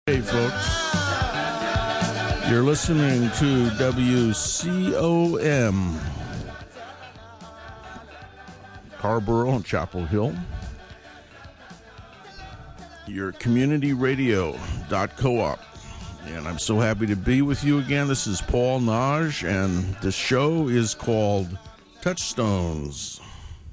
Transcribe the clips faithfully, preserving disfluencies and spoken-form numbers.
Hey, folks. You're listening to W C O M, Carrboro and Chapel Hill. Your community radio dot co-op. And I'm so happy to be with you again. This is Paul Naj, and the show is called Touchstones.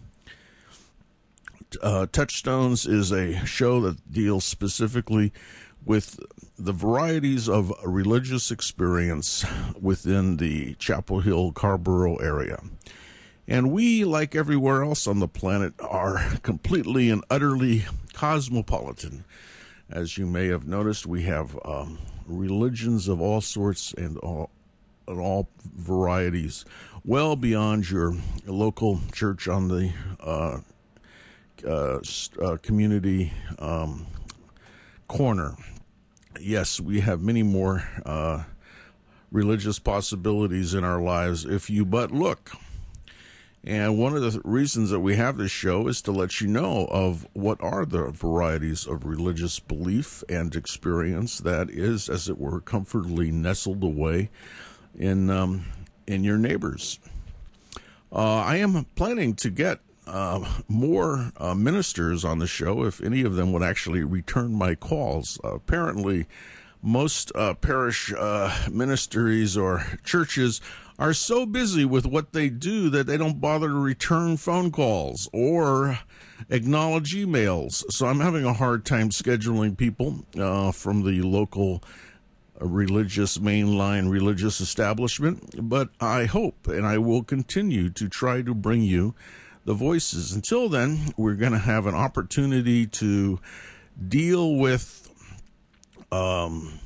Uh, Touchstones is a show that deals specifically with the varieties of religious experience within the Chapel Hill, Carrboro area. And we, like everywhere else on the planet, are completely and utterly cosmopolitan. As you may have noticed, we have um, religions of all sorts and all, and all varieties, well beyond your local church on the uh, uh, uh, community um, corner. Yes, we have many more uh, religious possibilities in our lives if you but look. And one of the th- reasons that we have this show is to let you know of what are the varieties of religious belief and experience that is, as it were, comfortably nestled away in um, in your neighbors. Uh, I am planning to get uh, more uh, ministers on the show, if any of them would actually return my calls. Uh, apparently, most uh, parish uh, ministries or churches are so busy with what they do that they don't bother to return phone calls or acknowledge emails. So I'm having a hard time scheduling people uh, from the local religious, mainline religious establishment. But I hope, and I will continue to try to bring you the voices. Until then, we're going to have an opportunity to deal with um,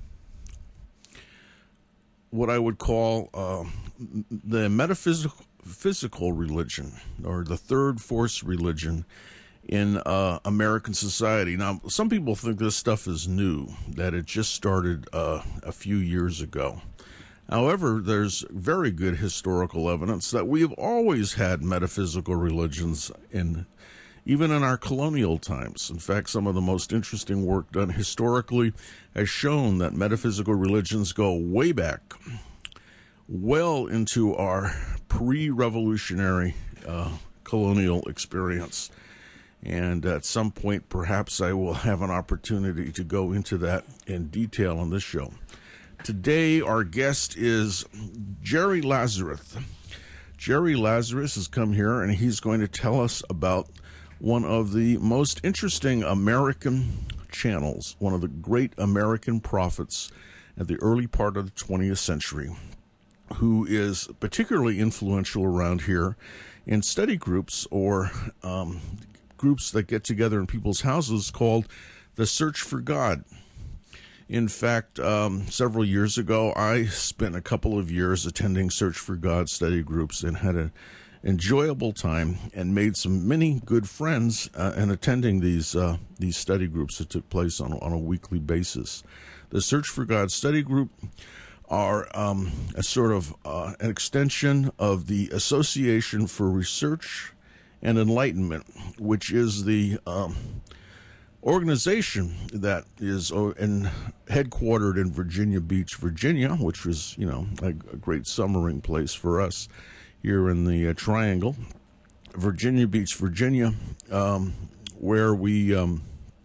what I would call uh, the metaphysical physical religion, or the third force religion in uh, American society. Now, some people think this stuff is new, that it just started uh, a few years ago. However, there's very good historical evidence that we have always had metaphysical religions, in, even in our colonial times. In fact, some of the most interesting work done historically has shown that metaphysical religions go way back, well into our pre-revolutionary uh, colonial experience. And at some point, perhaps I will have an opportunity to go into that in detail on this show. Today, our guest is Jerry Lazarus. Jerry Lazarus has come here, and he's going to tell us about one of the most interesting American channels, one of the great American prophets at the early part of the twentieth century, who is particularly influential around here in study groups or um, groups that get together in people's houses called the Search for God. In fact, um, several years ago, I spent a couple of years attending Search for God study groups and had an enjoyable time and made some many good friends uh, in attending these uh, these study groups that took place on, on a weekly basis. The Search for God study group are um, a sort of uh, an extension of the Association for Research and Enlightenment, which is the um, organization that is in, headquartered in Virginia Beach, Virginia, which was, you know, a, a great summering place for us here in the uh, Triangle. Virginia Beach, Virginia, um, where we um,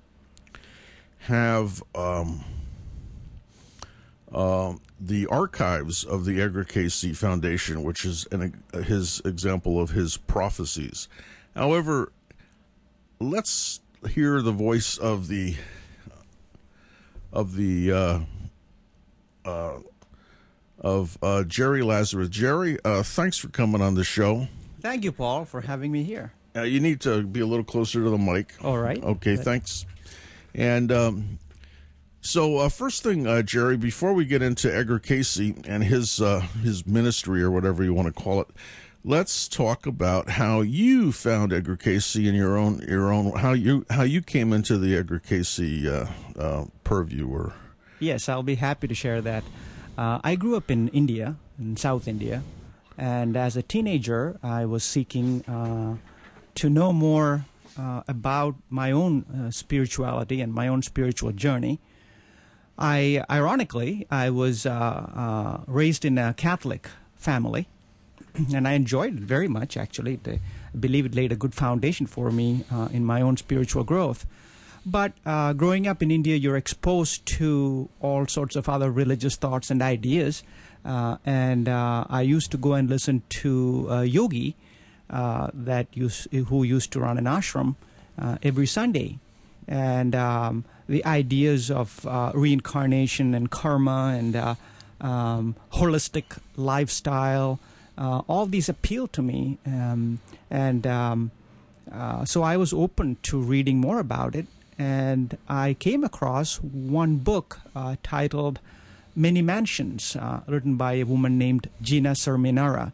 have um, uh, the archives of the Edgar Cayce Foundation, which is an, uh, his example of his prophecies. However, let's hear the voice of the of the uh, uh, of uh, Jerry Lazarus. Jerry, uh, thanks for coming on the show. Thank you, Paul, for having me here. Uh, you need to be a little closer to the mic. All right. Okay, Good. Thanks. And um, so, uh, first thing, uh, Jerry, before we get into Edgar Cayce and his uh, his ministry or whatever you want to call it, let's talk about how you found Edgar Cayce in your own your own how you how you came into the Edgar Cayce uh, uh, purview. Or yes, I'll be happy to share that. Uh, I grew up in India, in South India, and as a teenager, I was seeking uh, to know more uh, about my own uh, spirituality and my own spiritual journey. I, ironically, I was uh, uh, raised in a Catholic family, and I enjoyed it very much, actually. I believe it laid a good foundation for me uh, in my own spiritual growth. But uh, growing up in India, you're exposed to all sorts of other religious thoughts and ideas. Uh, and uh, I used to go and listen to a yogi uh, that used, who used to run an ashram uh, every Sunday. And um, the ideas of uh, reincarnation and karma and uh, um, holistic lifestyle, uh, all these appeal to me. Um, and um, uh, so I was open to reading more about it. And I came across one book uh, titled Many Mansions, uh, written by a woman named Gina Cerminara.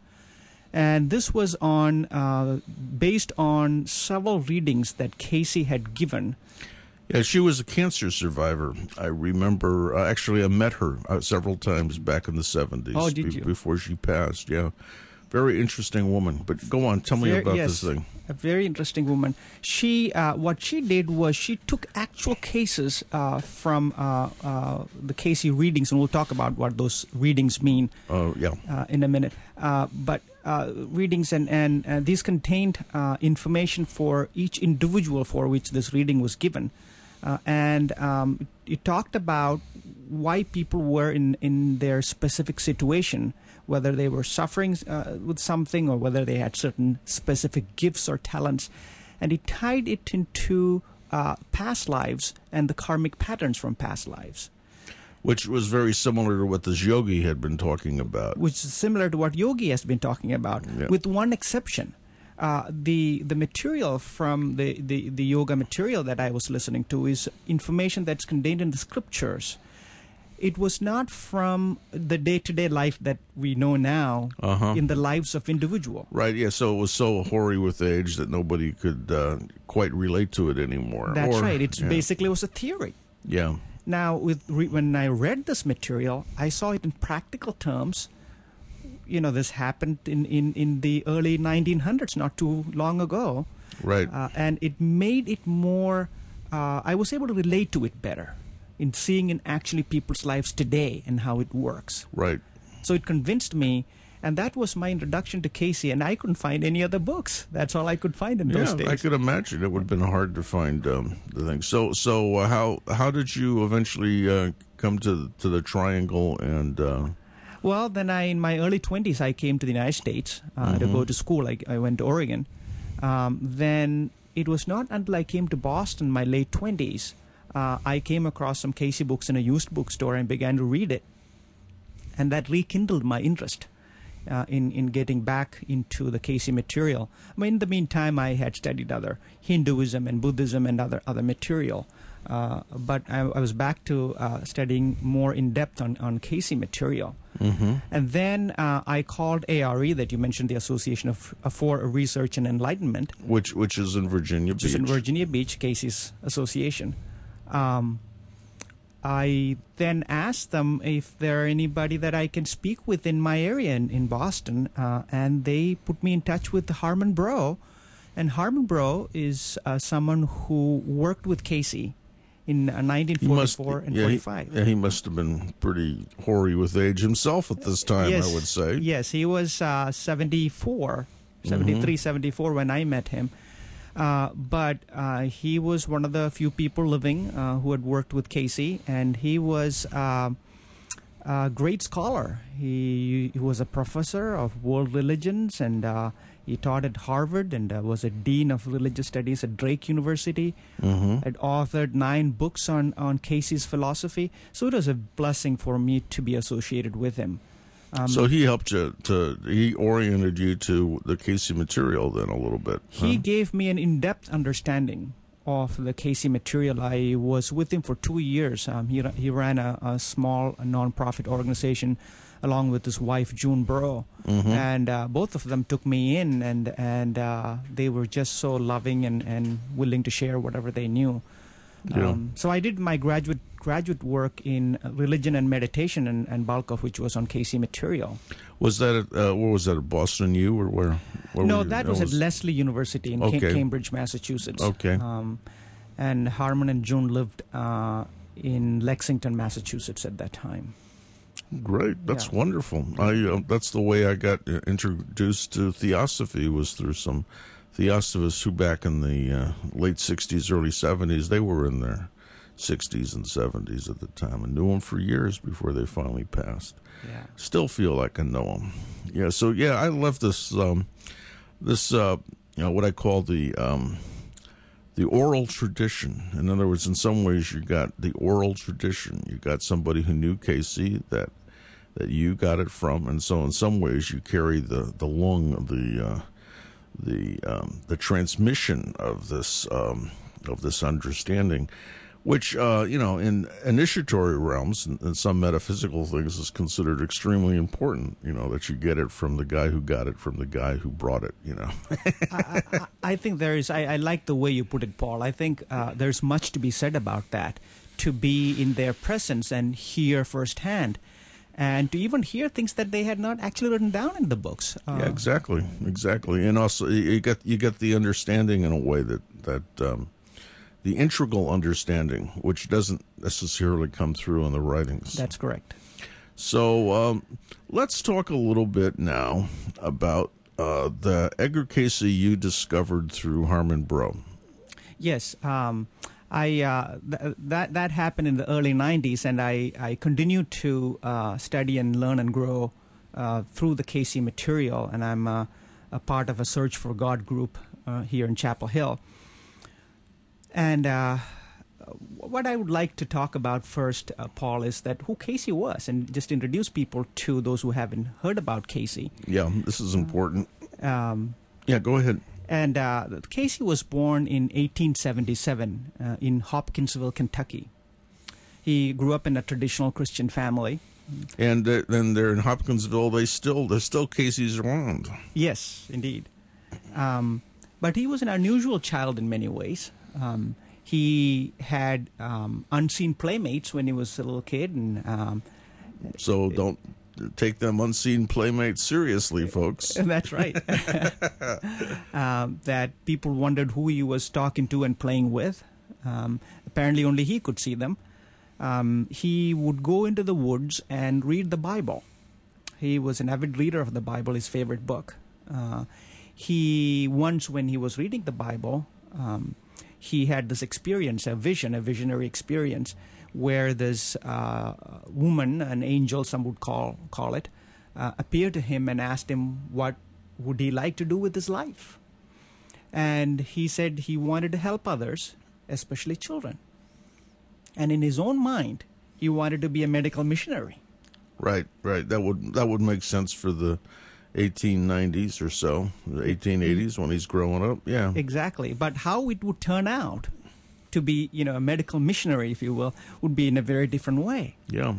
And this was on uh, based on several readings that Casey had given. Yeah, she was a cancer survivor. I remember, uh, actually, I met her uh, several times back in the seventies. Oh, did you? Before she passed, yeah. Very interesting woman. But go on, tell me Very, about yes, this thing. A very interesting woman. She, uh, what she did was she took actual cases uh, from uh, uh, the Casey readings, and we'll talk about what those readings mean Oh, yeah. uh, in a minute. Uh, but uh, readings, and, and uh, these contained uh, information for each individual for which this reading was given. Uh, and um, it talked about why people were in, in their specific situation, whether they were suffering uh, with something or whether they had certain specific gifts or talents. And it tied it into uh, past lives and the karmic patterns from past lives. Which was very similar to what this yogi had been talking about. Which is similar to what Yogi has been talking about, Yeah. with one exception. Uh, the the material from the, the, the yoga material that I was listening to is information that's contained in the scriptures. It was not from the day-to-day life that we know now Uh-huh. in the lives of individual. Right, yeah, so it was so hoary with age that nobody could uh, quite relate to it anymore. That's Or- right. It's yeah. basically was a theory. Yeah. Now, with re- when I read this material, I saw it in practical terms. You know, this happened in, in, in the early nineteen hundreds, not too long ago. Right. Uh, and it made it more, uh, I was able to relate to it better in seeing in actually people's lives today and how it works. Right. So it convinced me, and that was my introduction to Casey, and I couldn't find any other books. That's all I could find in those Yeah, days. I could imagine it would have been hard to find um, the thing. So, so uh, how how did you eventually uh, come to to the Triangle? And uh, Well, then I, in my early twenties, I came to the United States uh, to go to school. I, I went to Oregon. Um, then it was not until I came to Boston, my late twenties, uh, I came across some Casey books in a used bookstore and began to read it. And that rekindled my interest uh, in, in getting back into the Casey material. I mean, in the meantime, I had studied other Hinduism and Buddhism and other, other material. Uh, but I, I was back to uh, studying more in depth on, on Casey material. mm-hmm. And then uh, I called A R E, that you mentioned, the Association of, uh, for Research and Enlightenment, which which is in Virginia which Beach. is in Virginia Beach, Casey's association. Um, I then asked them if there are anybody that I can speak with in my area in, in Boston, uh, and they put me in touch with Harmon Bro. And Harmon Bro is uh, someone who worked with Casey in uh, nineteen forty-four and yeah, forty-five. He, yeah, he must have been pretty hoary with age himself at this time, yes, I would say. Yes, he was uh, seventy-four, seventy-three, Mm-hmm. seventy-four when I met him. Uh, but uh, he was one of the few people living uh, who had worked with Casey, and he was uh, a great scholar. He, he was a professor of world religions, and uh, he taught at Harvard and uh, was a dean of religious studies at Drake University. Mm-hmm. Had authored nine books on, on Casey's philosophy. So it was a blessing for me to be associated with him. Um, So he helped you to, he oriented you to the Casey material then a little bit. He huh? gave me an in-depth understanding of the Casey material. I was with him for two years. Um, he, he ran a, a small a non-profit organization along with his wife, June Burrow. Mhm. And uh, both of them took me in, and, and uh, they were just so loving and, and willing to share whatever they knew. Yeah. Um, so I did my graduate graduate work in religion and meditation, and, and bulk of which was on Casey material. Was that at, uh, what was that, at Boston U or where? where No, were you? that was at Lesley University in Ca- Okay. Cambridge, Massachusetts. Okay. Um, and Harmon and June lived uh, in Lexington, Massachusetts at that time. Great, that's Yeah. wonderful. I uh, that's the way I got uh, introduced to Theosophy, was through some Theosophists who back in the uh, late sixties, early seventies, they were in their sixties and seventies at the time, and knew them for years before they finally passed. Yeah. Still feel like I know them. Yeah, so yeah, I love this um, this uh, you know, what I call the um, the oral tradition. In other words, in some ways, you got the oral tradition. You got somebody who knew Casey that that you got it from, and so in some ways, you carry the the lung of the uh, the um, the transmission of this um, of this understanding, which uh, you know, in initiatory realms and, and some metaphysical things, is considered extremely important. You know, that you get it from the guy who got it from the guy who brought it. You know. I, I, I think there is, I, I like the way you put it, Paul. I think uh, there's much to be said about that, to be in their presence and hear firsthand, and to even hear things that they had not actually written down in the books. Uh, Yeah, exactly, exactly, and also you get you get the understanding in a way that that um, the integral understanding, which doesn't necessarily come through in the writings. That's correct. So um, let's talk a little bit now about uh, the Edgar Casey you discovered through Harmon Brough. Yes, um, I uh, th- that that happened in the early nineties, and I, I continued to uh, study and learn and grow uh, through the Casey material, and I'm uh, a part of a Search for God group uh, here in Chapel Hill. And uh, what I would like to talk about first, uh, Paul, is that who Casey was, and just introduce people to those who haven't heard about Casey. Yeah, this is important. Um, Yeah, go ahead. And uh, Casey was born in eighteen seventy-seven uh, in Hopkinsville, Kentucky. He grew up in a traditional Christian family. And uh, then they're in Hopkinsville. They still there's still Casey's around. Yes, indeed. Um, but he was an unusual child in many ways. Um, he had um, unseen playmates when he was a little kid, and um, So don't take them unseen playmates seriously, folks. that's right. um, that people wondered who he was talking to and playing with. Um, apparently, only he could see them. Um, he would go into the woods and read the Bible. He was an avid reader of the Bible, his favorite book. Uh, he once, when he was reading the Bible, um, he had this experience, a vision, a visionary experience, where this uh, woman, an angel, some would call call it, uh, appeared to him and asked him what would he like to do with his life. And he said he wanted to help others, especially children. And in his own mind, he wanted to be a medical missionary. Right, right. That would that would make sense for the eighteen nineties or so, the eighteen eighties when he's growing up. Yeah, Exactly. But how it would turn out to be, you know, a medical missionary, if you will, would be in a very different way. yeah.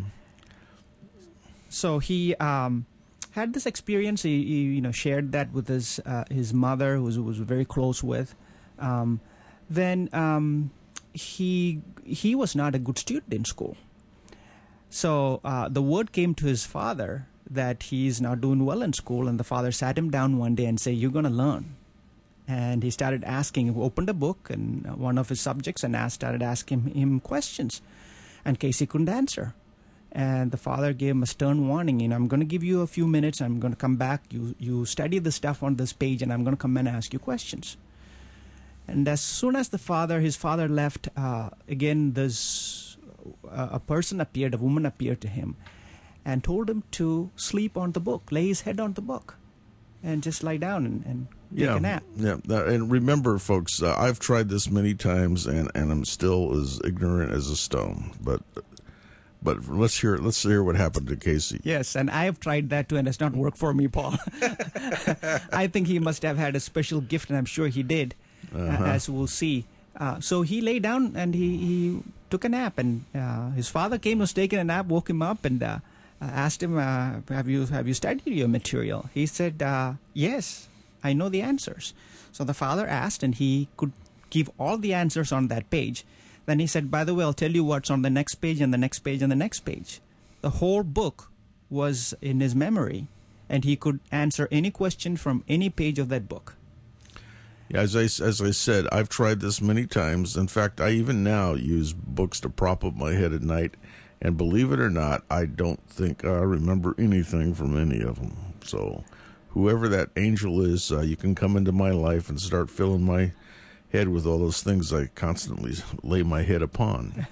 So he um, had this experience. He, he, you know, shared that with his uh, his mother, who was, who was very close with. Um, then um, he he was not a good student in school. So uh, the word came to his father that he's not doing well in school, and the father sat him down one day and said, "You're going to learn." And he started asking, he opened a book and one of his subjects and asked, started asking him questions. And Casey couldn't answer. And the father gave him a stern warning, you know, I'm going to give you a few minutes, I'm going to come back, you, you study the stuff on this page, and I'm going to come and ask you questions. And as soon as the father, his father left, uh, again, this, uh, a person appeared, a woman appeared to him, and told him to sleep on the book, lay his head on the book, and just lie down and, and take yeah, a nap. Yeah, and remember, folks, uh, I've tried this many times, and, and I'm still as ignorant as a stone. But but let's hear let's hear what happened to Casey. Yes, and I have tried that too, and it's not worked for me, Paul. I think he must have had a special gift, and I'm sure he did, Uh-huh. uh, as we'll see. Uh, so he lay down and he, he took a nap, and uh, his father came, was taking a nap, woke him up, and uh, asked him, uh, "Have you have you studied your material?" He said, uh, "Yes, I know the answers." So the father asked, and he could give all the answers on that page. Then he said, "By the way, I'll tell you what's on the next page and the next page and the next page." The whole book was in his memory, and he could answer any question from any page of that book. As I, as I said, I've tried this many times. In fact, I even now use books to prop up my head at night. And believe it or not, I don't think I remember anything from any of them. So whoever that angel is, uh, you can come into my life and start filling my head with all those things I constantly lay my head upon.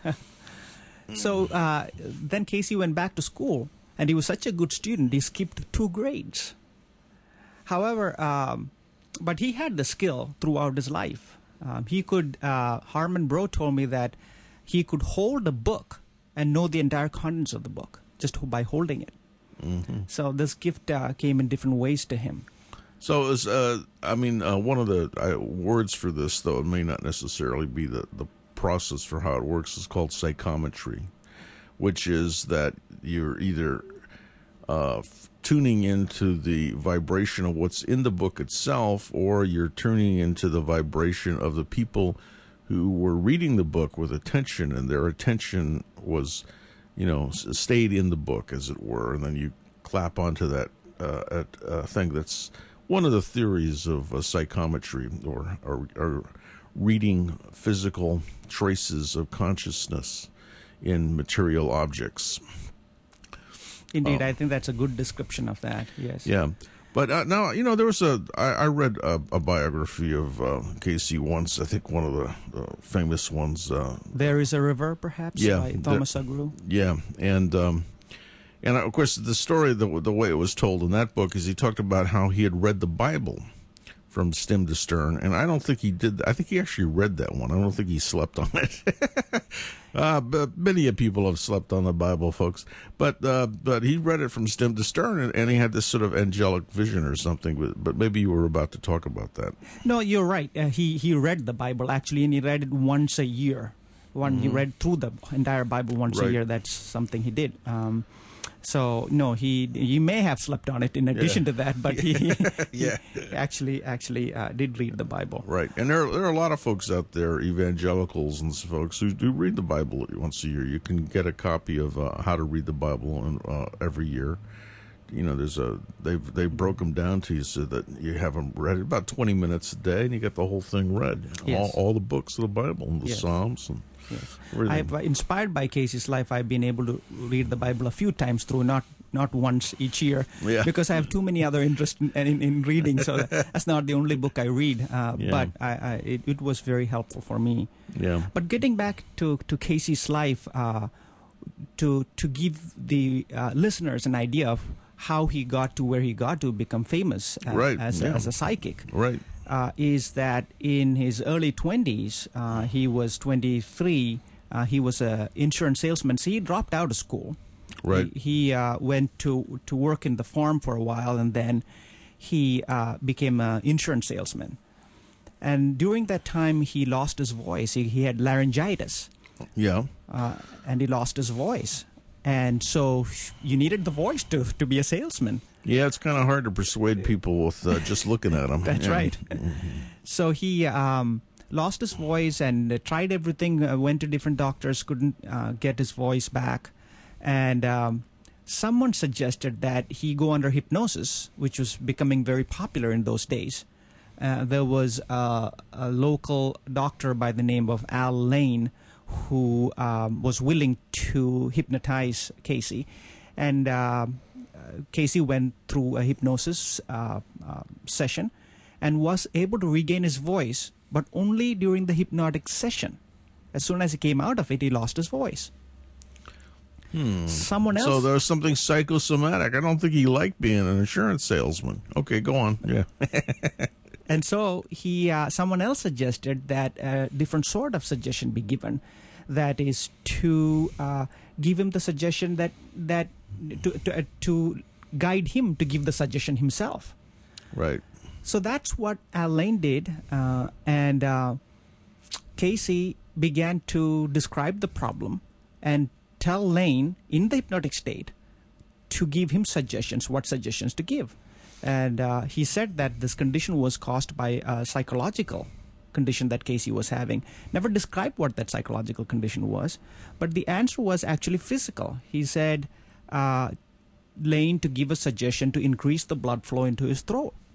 So uh, then Casey went back to school, and he was such a good student, he skipped two grades. However, um, but he had the skill throughout his life. Um, he could, uh, Harmon Bro told me that he could hold a book and know the entire contents of the book just by holding it. Mm-hmm. So this gift uh, came in different ways to him. So, is, uh, I mean, uh, one of the uh, words for this, though it may not necessarily be the, the process for how it works, is called psychometry, which is that you're either uh, f- tuning into the vibration of what's in the book itself, or you're tuning into the vibration of the people who were reading the book with attention, and their attention was, you know, stayed in the book, as it were, and then you clap onto that uh, uh, thing. That's one of the theories of uh, psychometry, or, or, or reading physical traces of consciousness in material objects. Indeed, um, I think that's a good description of that, yes. Yeah. But uh, now, you know, there was a, I, I read a, a biography of uh, Casey once, I think one of the uh, famous ones. Uh, There is a River, perhaps, yeah, by Thomas Agru. Yeah, and um, and of course the story, the, the way it was told in that book is he talked about how he had read the Bible from stem to stern, and I don't think he did. I think he actually read that one. I don't think he slept on it. uh, but many people have slept on the Bible, folks. But uh, but he read it from stem to stern, and, and he had this sort of angelic vision or something. But, but maybe you were about to talk about that. No, you're right. Uh, he he read the Bible actually, and he read it once a year. One mm-hmm. He read through the entire Bible once right. a year. That's something he did. Um, So no, he he may have slept on it in addition yeah. to that, but he, yeah. he actually actually uh, did read the Bible. Right, and there are, there are a lot of folks out there, evangelicals and folks who do read the Bible once a year. You can get a copy of uh, How to Read the Bible in, uh, every year. You know, there's a they've they broke them down to you so that you have them read about twenty minutes a day, and you get the whole thing read. Yes. All, all the books of the Bible and the yes. Psalms and. Yes. I've, uh, inspired by Casey's life, I've been able to read the Bible a few times through, not not once each year, yeah. because I have too many other interests in, in, in reading. So that's not the only book I read, uh, yeah. but I, I, it, it was very helpful for me. Yeah. But getting back to, to Casey's life, uh, to to give the uh, listeners an idea of how he got to where he got to become famous uh, right. as, yeah. a, as a psychic. Right. Uh, is that in his early twenties, uh, he was twenty-three, uh, he was an insurance salesman, so he dropped out of school. Right. He, he uh, went to, to work in the farm for a while, and then he uh, became an insurance salesman. And during that time, he lost his voice. He, he had laryngitis. Yeah. Uh, and he lost his voice. And so you needed the voice to, to be a salesman. Yeah, it's kind of hard to persuade people with uh, just looking at them. That's yeah. right. Mm-hmm. So he um, lost his voice and uh, tried everything, uh, went to different doctors, couldn't uh, get his voice back. And um, someone suggested that he go under hypnosis, which was becoming very popular in those days. Uh, there was uh, a local doctor by the name of Al Lane who um, was willing to hypnotize Casey. And uh, Casey went through a hypnosis uh, uh, session and was able to regain his voice, but only during the hypnotic session. As soon as he came out of it, he lost his voice. Hmm. Someone else. So there was something psychosomatic. I don't think he liked being an insurance salesman. Okay, go on. Yeah. And so he, uh, someone else suggested that a different sort of suggestion be given. That is to uh, give him the suggestion that that to to, uh, to guide him to give the suggestion himself. Right. So that's what Al Lane did, uh, and uh, Casey began to describe the problem and tell Lane in the hypnotic state to give him suggestions, what suggestions to give. And uh, he said that this condition was caused by a psychological condition that Casey was having. Never described what that psychological condition was, but the answer was actually physical. He said, uh, Lane to give a suggestion to increase the blood flow into his throat.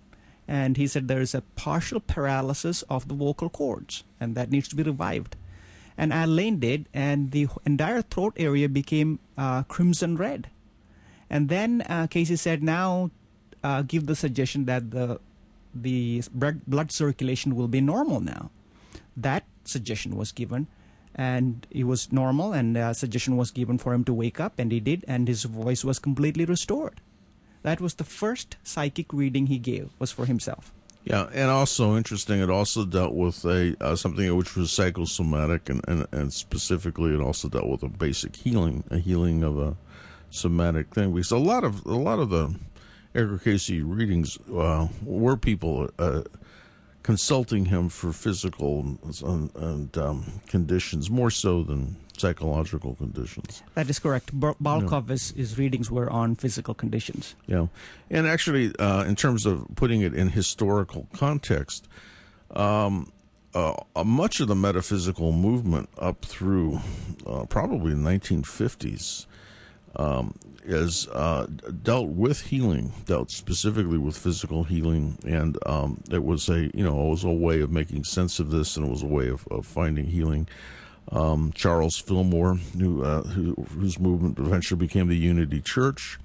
And he said there is a partial paralysis of the vocal cords, and that needs to be revived. And Al Lane did, and the entire throat area became uh, crimson red. And then uh, Casey said, now uh, give the suggestion that the the blood circulation will be normal now. That suggestion was given, and it was normal, and a suggestion was given for him to wake up, and he did, and his voice was completely restored. That was the first psychic reading he gave, was for himself. Yeah, and also interesting, it also dealt with a uh, something which was psychosomatic, and, and, and specifically it also dealt with a basic healing, a healing of a somatic thing. Because a lot of a lot of the Edgar Cayce readings uh, were people uh, consulting him for physical and, and um, conditions, more so than psychological conditions. That is correct. Balkov's yeah. his readings were on physical conditions. Yeah. And actually, uh, in terms of putting it in historical context, um, uh, much of the metaphysical movement up through uh, probably the nineteen fifties um, is uh, dealt with healing, dealt specifically with physical healing, and um, it was a you know it was a way of making sense of this, and it was a way of, of finding healing. Um, Charles Fillmore, who, uh, who, whose movement eventually became the Unity Church,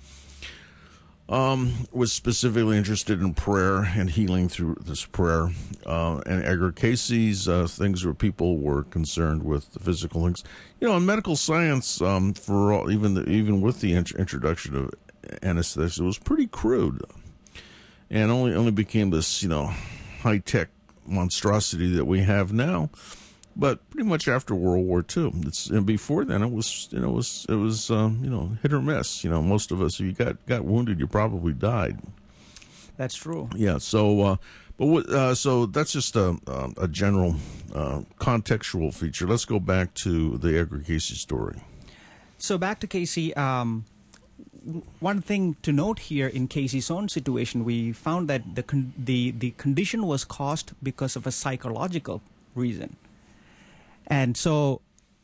um, was specifically interested in prayer and healing through this prayer. Uh, and Edgar Cayce's uh, things where people were concerned with the physical things. You know, in medical science, um, for all, even the, even with the int- introduction of anesthesia, it was pretty crude, and only only became this you know high tech monstrosity that we have now. But pretty much after World War Two, it's and before then it was you know it was it was um, you know hit or miss. You know, most of us, if you got got wounded, you probably died. That's true. Yeah. So, uh, but what, uh, so that's just a a general uh, contextual feature. Let's go back to the Edgar Cayce story. So back to Cayce. Um, one thing to note here in Cayce's own situation, we found that the con- the the condition was caused because of a psychological reason. And so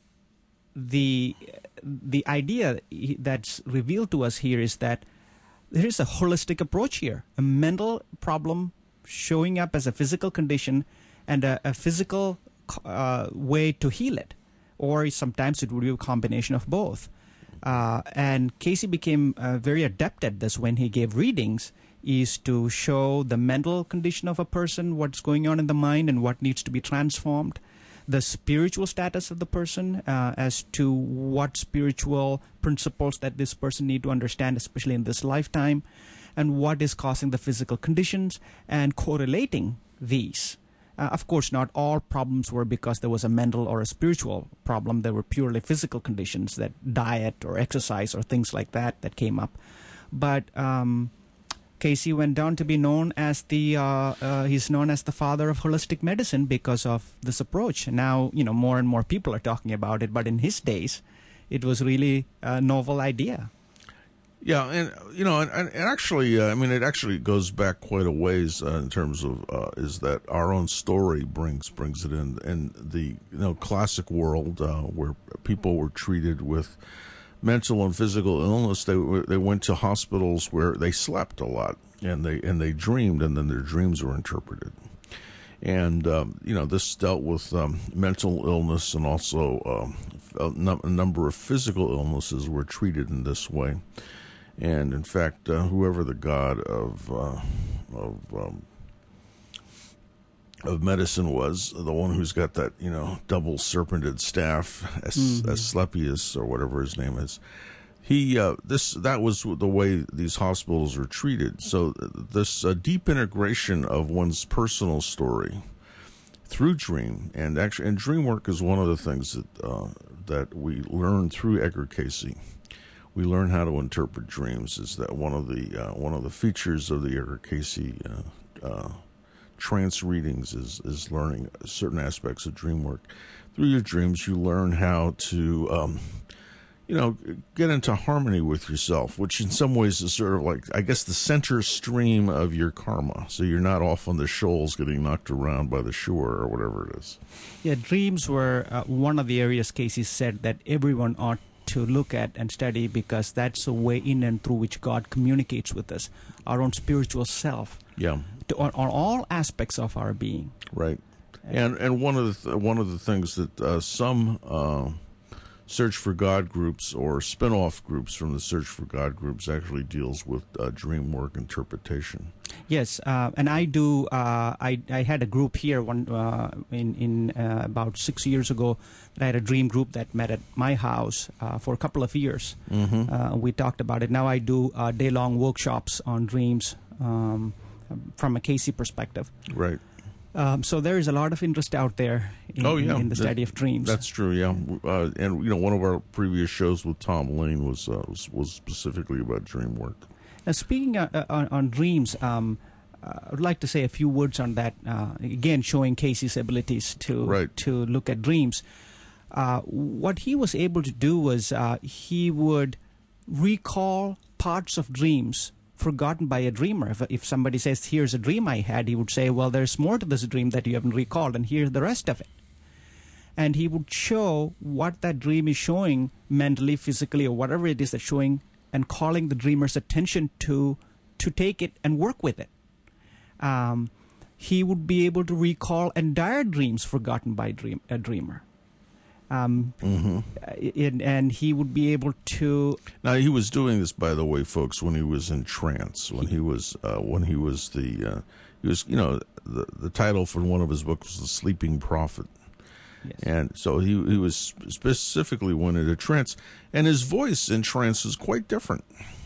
the the idea that's revealed to us here is that there is a holistic approach here, a mental problem showing up as a physical condition and a, a physical uh, way to heal it. Or sometimes it would be a combination of both. Uh, and Cayce became uh, very adept at this when he gave readings, is to show the mental condition of a person, what's going on in the mind and what needs to be transformed, the spiritual status of the person uh, as to what spiritual principles that this person need to understand, especially in this lifetime, and what is causing the physical conditions, and correlating these. Uh, of course, not all problems were because there was a mental or a spiritual problem. There were purely physical conditions, that diet or exercise or things like that that came up. But um, Cayce went on to be known as the uh, uh, he's known as the father of holistic medicine because of this approach. Now, you know, more and more people are talking about it, but in his days, it was really a novel idea. Yeah, and you know, and, and actually, uh, I mean, it actually goes back quite a ways uh, in terms of uh, is that our own story brings brings it in, in the you know classic world uh, where people were treated with mental and physical illness. They they went to hospitals where they slept a lot, and they and they dreamed, and then their dreams were interpreted. And um, you know, this dealt with um, mental illness, and also um, a, num- a number of physical illnesses were treated in this way. And in fact, uh, whoever the god of uh, of um, of medicine was, the one who's got that you know double serpented staff, As- mm-hmm. Asclepius or whatever his name is, he uh, this that was the way these hospitals were treated. So this uh, deep integration of one's personal story through dream, and actually, and dream work is one of the things that uh, that we learn through Edgar Cayce. We learn how to interpret dreams. Is that one of the uh, one of the features of the Edgar Cayce uh, uh, trance readings is is learning certain aspects of dream work. Through your dreams, you learn how to um, you know get into harmony with yourself, which in some ways is sort of like, I guess, the center stream of your karma. So you're not off on the shoals getting knocked around by the shore or whatever it is. Yeah, dreams were uh, one of the areas Cayce said that everyone ought to look at and study, because that's a way in and through which God communicates with us, our own spiritual self, Yeah. to, on, on all aspects of our being. Right. And and one of the th- one of the things that uh, some uh, Search for God groups or spin-off groups from the Search for God groups actually deals with uh, dream work interpretation. Yes, uh, and I do. Uh, I I had a group here one uh, in in uh, about six years ago. I had a dream group that met at my house uh, for a couple of years. Mm-hmm. Uh, we talked about it. Now I do uh, day-long workshops on dreams um, from a Casey perspective. Right. Um, so there is a lot of interest out there in, oh, yeah. in the study that, of dreams. That's true, yeah. Uh, and, you know, one of our previous shows with Tom Lane was uh, was, was specifically about dream work. Now, speaking uh, uh, on, on dreams, um, uh, I would like to say a few words on that. Uh, again, showing Casey's abilities to Right. to look at dreams. Uh, what he was able to do was uh, he would recall parts of dreams forgotten by a dreamer. If, if somebody says, here's a dream I had, he would say, well, there's more to this dream that you haven't recalled, and here's the rest of it. And he would show what that dream is showing mentally, physically, or whatever it is that's showing, and calling the dreamer's attention to to take it and work with it. Um, he would be able to recall entire dreams forgotten by dream, a dreamer. Um, mm-hmm. and, and he would be able to. Now he was doing this, by the way, folks, when he was in trance. When he was, uh, when he was the, uh, he was, you know, the the title for one of his books was The Sleeping Prophet, Yes. and so he he was specifically went into trance, and his voice in trance is quite different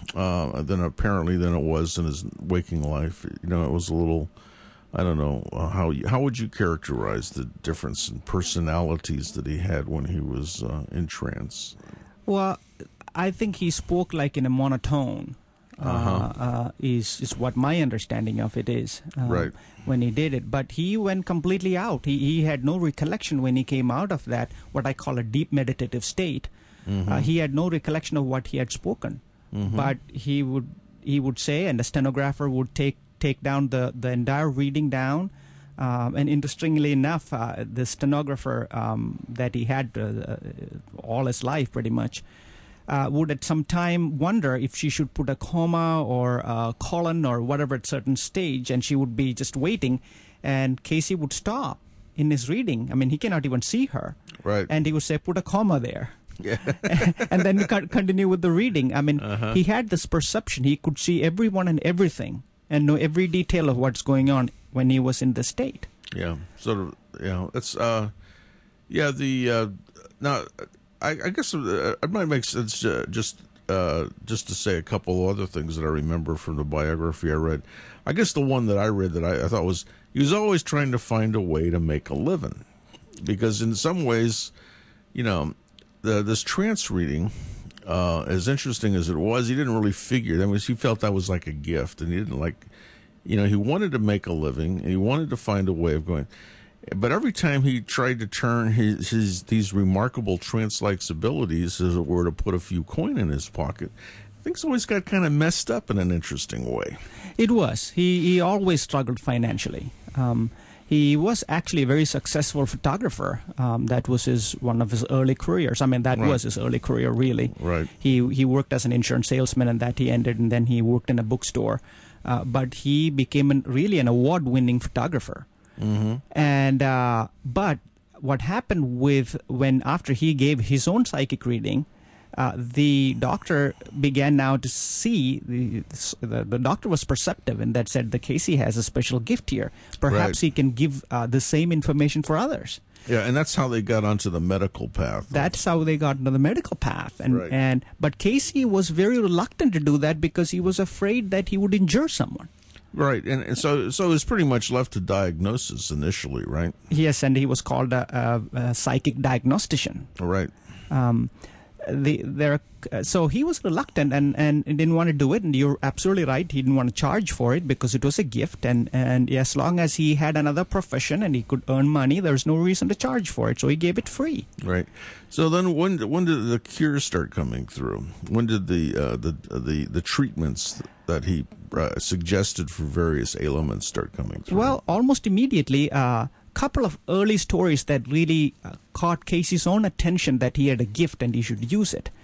uh, than apparently than it was in his waking life. You know, it was a little. I don't know uh, how you, how would you characterize the difference in personalities that he had when he was uh, in trance? Well, I think he spoke like in a monotone. Uh-huh. Uh, uh, is is what my understanding of it is. Um, Right. When he did it, but he went completely out. He he had no recollection when he came out of that, what I call a deep meditative state. Mm-hmm. Uh, he had no recollection of what he had spoken. Mm-hmm. But he would he would say, and the stenographer would take take down the, the entire reading down. Um, and interestingly enough, uh, the stenographer um, that he had uh, all his life pretty much uh, would at some time wonder if she should put a comma or a colon or whatever at certain stage, and she would be just waiting, and Casey would stop in his reading. I mean, he cannot even see her. Right. And he would say, put a comma there. Yeah. And then co- continue with the reading. I mean, Uh-huh. he had this perception. He could see everyone and everything and know every detail of what's going on when he was in the state. Yeah, sort of. You know, it's uh, yeah. The uh, now, I, I guess uh, it might make sense uh, just uh, just to say a couple other things that I remember from the biography I read. I guess the one that I read that I, I thought was he was always trying to find a way to make a living, because in some ways, you know, the, this trance reading. Uh, as interesting as it was, he didn't really figure. That was he felt that was like a gift, and he didn't like, you know, he wanted to make a living, and he wanted to find a way of going. But every time he tried to turn his, his these remarkable trance-like abilities, as it were, to put a few coin in his pocket, things always got kind of messed up in an interesting way. It was. He he always struggled financially. Um, He was actually a very successful photographer. Um, that was his one of his early careers. I mean, that Right. was his early career, really. Right. He he worked as an insurance salesman, and that he ended, and then he worked in a bookstore. Uh, but he became an, really an award-winning photographer. Mm-hmm. And uh, but what happened with when after he gave his own psychic reading, uh, the doctor began now to see the, the the doctor was perceptive, and that said, the Casey has a special gift here. Perhaps Right. he can give uh, the same information for others. Yeah, and that's how they got onto the medical path. That's how they got into the medical path. And Right. and but Casey was very reluctant to do that because he was afraid that he would injure someone. Right, and, and so so it was pretty much left to diagnosis initially, right? Yes, and he was called a, a, a psychic diagnostician. Right. Um, the there, uh, so he was reluctant and, and didn't want to do it. And you're absolutely right; he didn't want to charge for it because it was a gift. And and as long as he had another profession and he could earn money, there was no reason to charge for it. So he gave it free. Right. So then, when when did the cures start coming through? When did the uh, the the the treatments that he uh, suggested for various ailments start coming through? Well, almost immediately, a uh, couple of early stories that really uh, caught Casey's own attention that he had a gift and he should use it.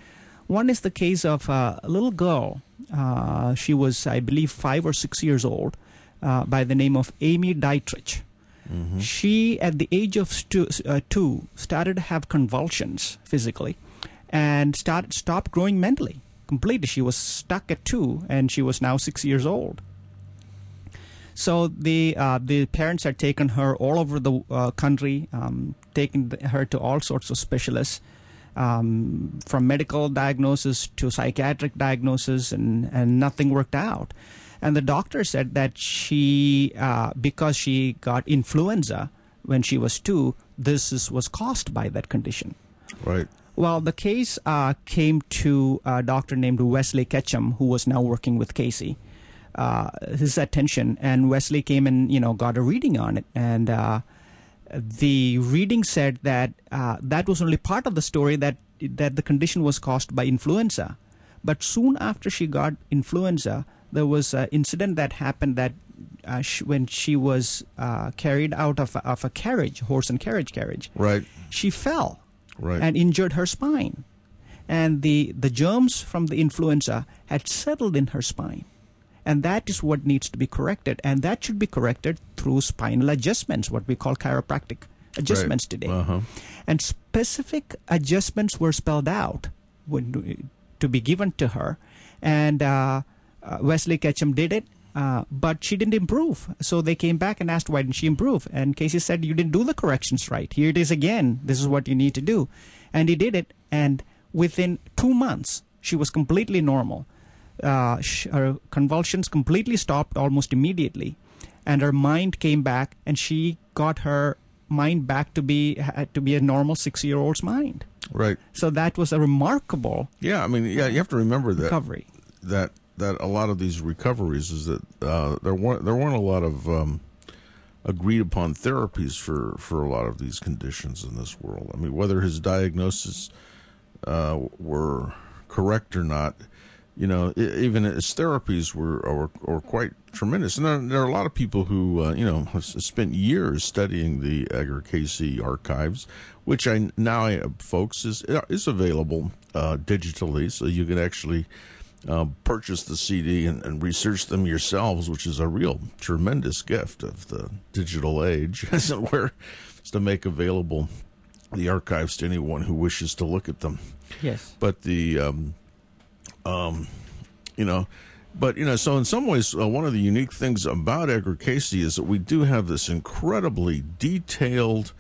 One is the case of uh, a little girl. Uh, she was, I believe, five or six years old, uh, by the name of Amy Dietrich. Mm-hmm. She, at the age of stu- uh, two, started to have convulsions physically and started stopped growing mentally completely. She was stuck at two, and she was now six years old. So the uh, the parents had taken her all over the uh, country, um, taken her to all sorts of specialists, um, from medical diagnosis to psychiatric diagnosis, and, and nothing worked out. And the doctor said that she, uh, because she got influenza when she was two, this is, was caused by that condition. Right. Well, the case uh, came to a doctor named Wesley Ketchum, who was now working with Casey. Uh, his attention, and Wesley came and, you know, got a reading on it. And uh, the reading said that uh, that was only part of the story, that that the condition was caused by influenza. But soon after she got influenza, there was an incident that happened that uh, sh- when she was uh, carried out of a, of a carriage, horse and carriage carriage, right, she fell right. and injured her spine. And the, the germs from the influenza had settled in her spine. And that is what needs to be corrected. And that should be corrected through spinal adjustments, what we call chiropractic adjustments right. today. Uh-huh. And specific adjustments were spelled out when, to be given to her. And uh, uh, Wesley Ketchum did it, uh, but she didn't improve. So they came back and asked, why didn't she improve? And Casey said, you didn't do the corrections right. Here it is again. This is what you need to do. And he did it. And within two months, she was completely normal. Uh, sh- her convulsions completely stopped almost immediately, and her mind came back, and she got her mind back to be uh, to be a normal six-year-old's mind. Right. So that was a remarkable. Yeah, I mean, yeah, you have to remember that recovery. That that a lot of these recoveries is that uh, there weren't there weren't a lot of um, agreed upon therapies for, for a lot of these conditions in this world. I mean, whether his diagnosis uh, were correct or not. You know, even his therapies were, were, were quite tremendous. And there, there are a lot of people who, uh, you know, have spent years studying the Edgar Cayce archives, which I now, folks, is is available uh, digitally. So you can actually uh, purchase the C D and, and research them yourselves, which is a real tremendous gift of the digital age, as it were, is to make available the archives to anyone who wishes to look at them. Yes. But the... Um, Um, you know, but, you know, so in some ways, uh, one of the unique things about Edgar Cayce is that we do have this incredibly detailed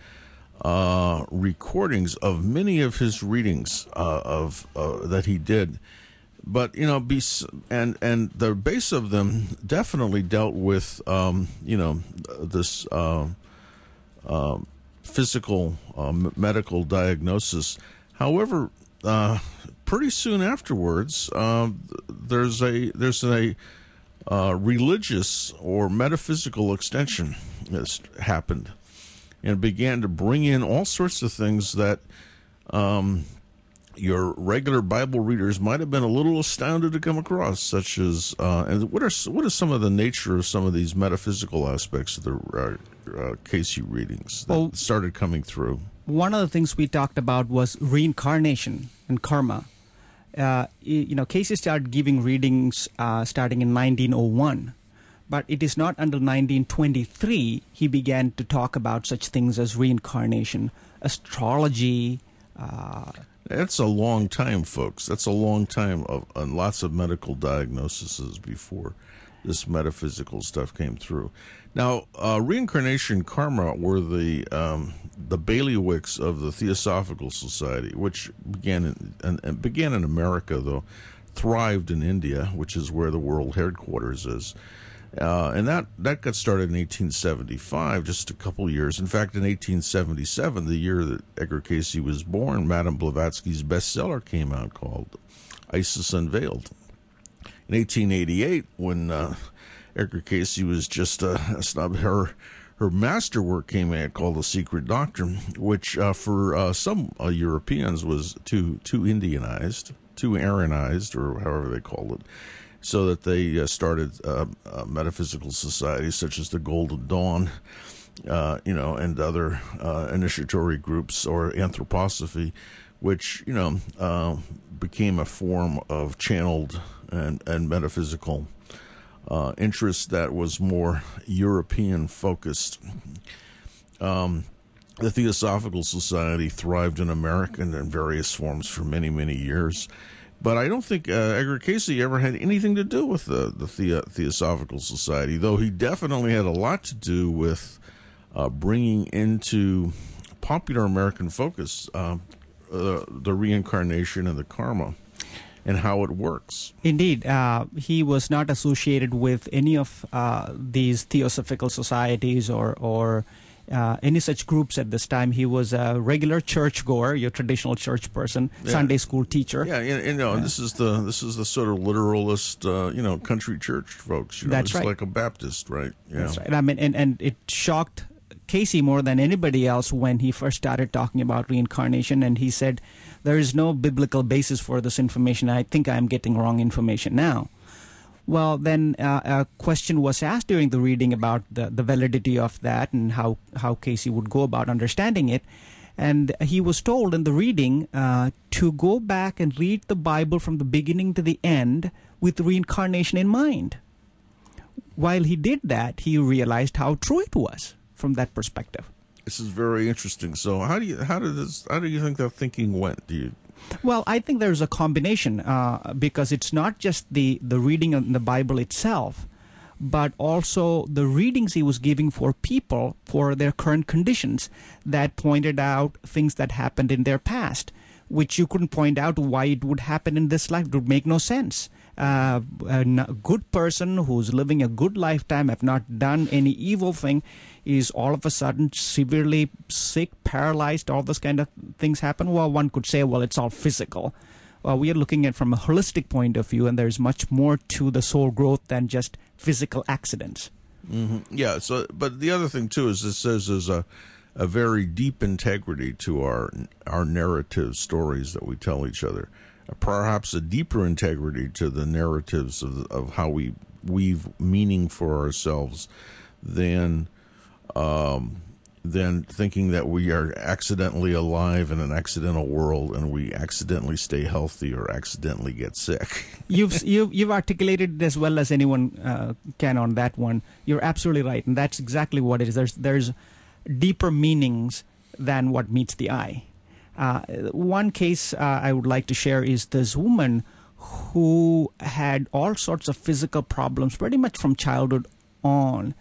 uh, recordings of many of his readings uh, of uh, that he did. But, you know, be, and and the base of them definitely dealt with, um, you know, this uh, uh, physical uh, medical diagnosis. However, uh, pretty soon afterwards, uh, there's a there's a uh, religious or metaphysical extension that's happened, and began to bring in all sorts of things that um, your regular Bible readers might have been a little astounded to come across, such as uh, and what are what is some of the nature of some of these metaphysical aspects of the uh, uh, Cayce readings that well, started coming through? One of the things we talked about was reincarnation and karma. Uh, you know, Cayce started giving readings uh, starting in nineteen oh one, but it is not until nineteen twenty-three he began to talk about such things as reincarnation, astrology. Uh, That's a long time, folks. That's a long time of and lots of medical diagnoses before this metaphysical stuff came through. Now, uh, reincarnation, karma were the um, the bailiwicks of the Theosophical Society, which began in, and, and began in America, though thrived in India, which is where the world headquarters is. Uh, and that, that got started in eighteen seventy-five, just a couple years. In fact, in eighteen seventy-seven, the year that Edgar Cayce was born, Madame Blavatsky's bestseller came out called Isis Unveiled. In eighteen eighty-eight, when uh, Edgar Cayce was just uh, a snub, her her masterwork came out called The Secret Doctrine, which uh, for uh, some uh, Europeans was too too Indianized, too Aryanized, or however they called it, so that they uh, started uh, uh, metaphysical societies such as the Golden Dawn, uh, you know, and other uh, initiatory groups, or anthroposophy, which, you know, uh, became a form of channeled and, and metaphysical uh, interest that was more European-focused. Um, the Theosophical Society thrived in America in various forms for many, many years. But I don't think uh, Edgar Cayce ever had anything to do with the, the, the Theosophical Society, though he definitely had a lot to do with uh, bringing into popular American focus uh, uh, the reincarnation and the karma and how it works. Indeed. Uh, he was not associated with any of uh, these Theosophical societies or, or Uh, any such groups at this time. He was a regular churchgoer, your traditional church person, yeah. Sunday school teacher. Yeah, and, and, you know, yeah. this is the this is the sort of literalist, uh, you know, country church folks. You know, That's it's right. like a Baptist, right? Yeah. That's right. I mean, and, and it shocked Cayce more than anybody else when he first started talking about reincarnation, and he said, there is no biblical basis for this information. I think I'm getting wrong information now. Well, then uh, a question was asked during the reading about the, the validity of that and how, how Cayce would go about understanding it. And he was told in the reading uh, to go back and read the Bible from the beginning to the end with reincarnation in mind. While he did that, he realized how true it was from that perspective. This is very interesting. So how do you how did this how do you think that thinking went? Do you Well, I think there's a combination uh, because it's not just the, the reading of the Bible itself, but also the readings he was giving for people for their current conditions that pointed out things that happened in their past, which you couldn't point out why it would happen in this life. It would make no sense. Uh, a good person who's living a good lifetime, have not done any evil thing, is all of a sudden severely sick, paralyzed, all those kind of things happen. Well, one could say, well, it's all physical. Well, we are looking at it from a holistic point of view, and there's much more to the soul growth than just physical accidents. Mm-hmm. Yeah, so, but the other thing, too, is it says there's a, a very deep integrity to our our narrative stories that we tell each other. Perhaps a deeper integrity to the narratives of, of how we weave meaning for ourselves than um, than thinking that we are accidentally alive in an accidental world and we accidentally stay healthy or accidentally get sick. you've, you've you've articulated it as well as anyone uh, can on that one. You're absolutely right, and that's exactly what it is. There's there's deeper meanings than what meets the eye. Uh, one case uh, I would like to share is this woman who had all sorts of physical problems pretty much from childhood on.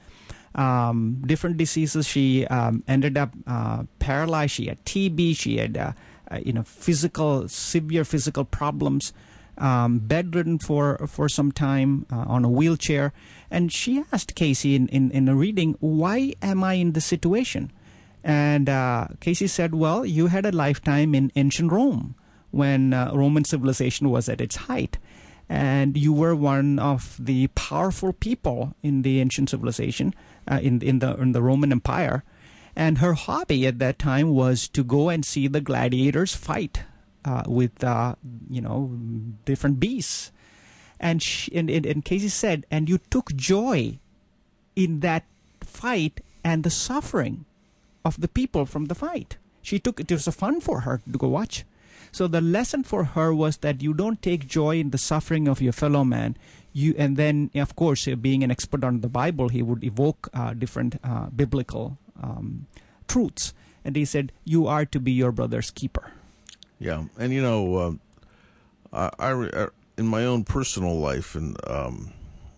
Um, different diseases. She um, ended up uh, paralyzed. She had T B. She had uh, uh, you know physical, severe physical problems. Um, bedridden for for some time uh, on a wheelchair. And she asked Cayce in, in, in a reading, why am I in this situation? And uh, Cayce said, well, you had a lifetime in ancient Rome when uh, Roman civilization was at its height. And you were one of the powerful people in the ancient civilization, uh, in, in, the, in the Roman Empire. And her hobby at that time was to go and see the gladiators fight uh, with, uh, you know, different beasts. And, she, and, and, and Cayce said, and you took joy in that fight and the suffering of the people from the fight. She took it was a fun for her to go watch. So the lesson for her was that you don't take joy in the suffering of your fellow man. You and then, of course, uh, being an expert on the Bible, he would evoke uh, different uh, biblical um, truths. And he said, you are to be your brother's keeper. Yeah, and you know, uh, I, I in my own personal life, and um,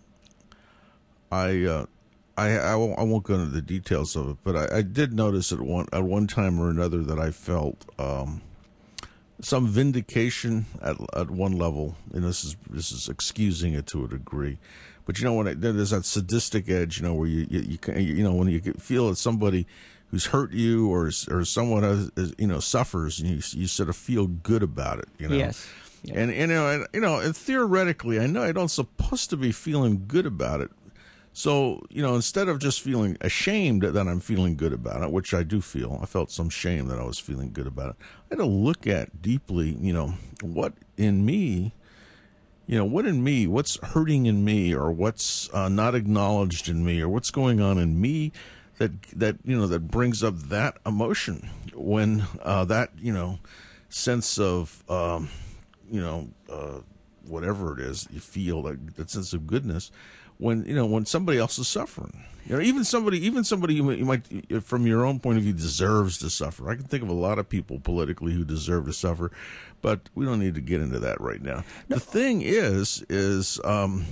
I. Uh, I, I, won't, I won't go into the details of it, but I, I did notice at one at one time or another that I felt um, some vindication at at one level, and this is this is excusing it to a degree. But you know, when it, there's that sadistic edge, you know, where you you, you, you know when you feel that somebody who's hurt you or or someone has, you know suffers, and you you sort of feel good about it, you know. Yes. yes. And you know, and, you know, and theoretically, I know I don't supposed to be feeling good about it. So, you know, instead of just feeling ashamed that I'm feeling good about it, which I do feel, I felt some shame that I was feeling good about it. I had to look at deeply, you know, what in me, you know, what in me, what's hurting in me, or what's uh, not acknowledged in me, or what's going on in me that, that you know, that brings up that emotion when uh, that, you know, sense of, um, you know, uh, whatever it is you feel, that, that sense of goodness, when you know when somebody else is suffering. You know, even somebody, even somebody you might, you might, from your own point of view, deserves to suffer. I can think of a lot of people politically who deserve to suffer, but we don't need to get into that right now. No. The thing is, is, um,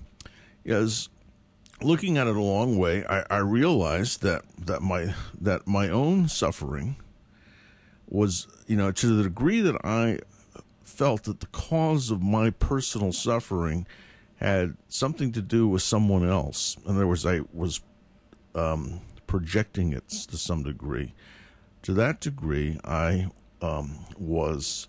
is looking at it a long way. I, I realized that that my that my own suffering was, you know, to the degree that I felt that the cause of my personal suffering had something to do with someone else. In other words, I was um, projecting it to some degree. To that degree, I um, was